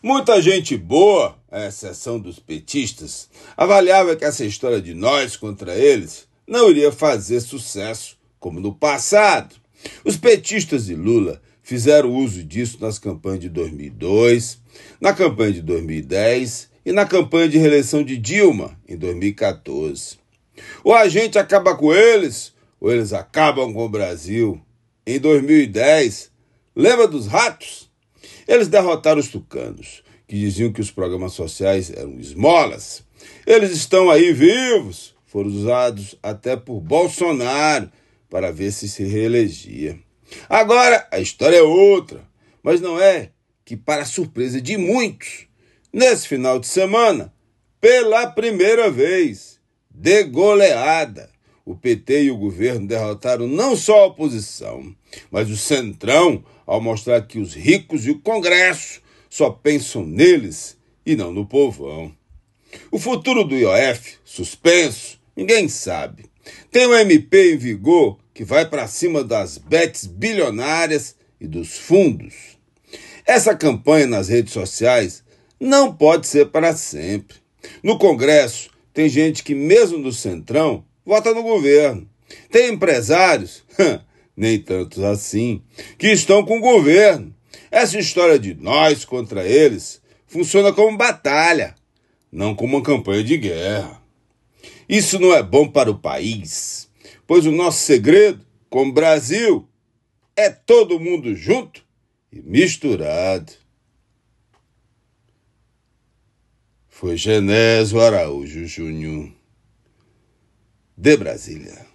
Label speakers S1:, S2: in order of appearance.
S1: Muita gente boa, à exceção dos petistas, avaliava que essa história de nós contra eles não iria fazer sucesso, como no passado. Os petistas e Lula fizeram uso disso nas campanhas de 2002, na campanha de 2010 e na campanha de reeleição de Dilma, em 2014. Ou a gente acaba com eles, ou eles acabam com o Brasil. Em 2010, lembra dos ratos? Eles derrotaram os tucanos, que diziam que os programas sociais eram esmolas. Eles estão aí vivos, foram usados até por Bolsonaro para ver se reelegia. Agora, a história é outra, mas não é que, para surpresa de muitos, nesse final de semana, pela primeira vez, de goleada, o PT e o governo derrotaram não só a oposição, mas o Centrão, ao mostrar que os ricos e o Congresso só pensam neles e não no povão. O futuro do IOF, suspenso, ninguém sabe. Tem um MP em vigor que vai para cima das bets bilionárias e dos fundos. Essa campanha nas redes sociais não pode ser para sempre. No Congresso, tem gente que, mesmo do Centrão, vota no governo. Tem empresários, nem tantos assim, que estão com o governo. Essa história de nós contra eles funciona como batalha, não como uma campanha de guerra. Isso não é bom para o país, pois o nosso segredo, como Brasil, é todo mundo junto e misturado. Foi Genésio Araújo Júnior, de Brasília.